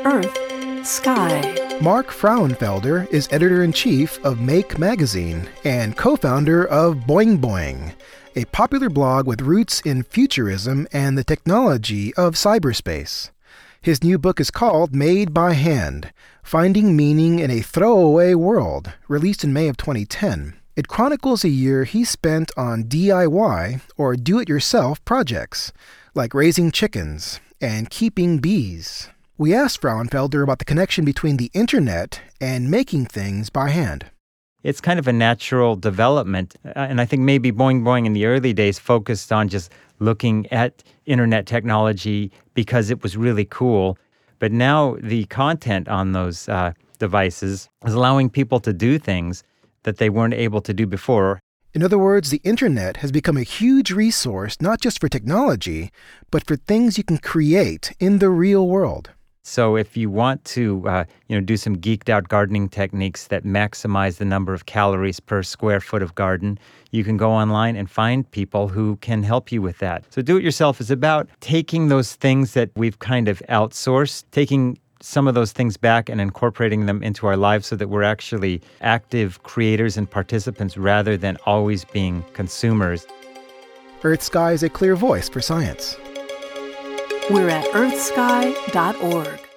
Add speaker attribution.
Speaker 1: Earth, Sky.
Speaker 2: Mark Frauenfelder is editor-in-chief of Make Magazine and co-founder of Boing Boing, a popular blog with roots in futurism and the technology of cyberspace. His new book is called Made by Hand, Finding Meaning in a Throwaway World, released in May of 2010. It chronicles a year he spent on DIY, or do-it-yourself, projects, like raising chickens and keeping bees. We asked Frauenfelder about the connection between the internet and making things by hand.
Speaker 3: It's kind of a natural development, and I think maybe Boing Boing in the early days focused on just looking at internet technology because it was really cool. But now the content on those devices is allowing people to do things that they weren't able to do before.
Speaker 2: In other words, the internet has become a huge resource not just for technology, but for things you can create in the real world.
Speaker 3: So if you want to do some geeked out gardening techniques that maximize the number of calories per square foot of garden, you can go online and find people who can help you with that. So do-it-yourself is about taking those things that we've kind of outsourced, taking some of those things back and incorporating them into our lives so that we're actually active creators and participants rather than always being consumers.
Speaker 2: Earth Sky is a clear voice for science.
Speaker 1: We're at earthsky.org.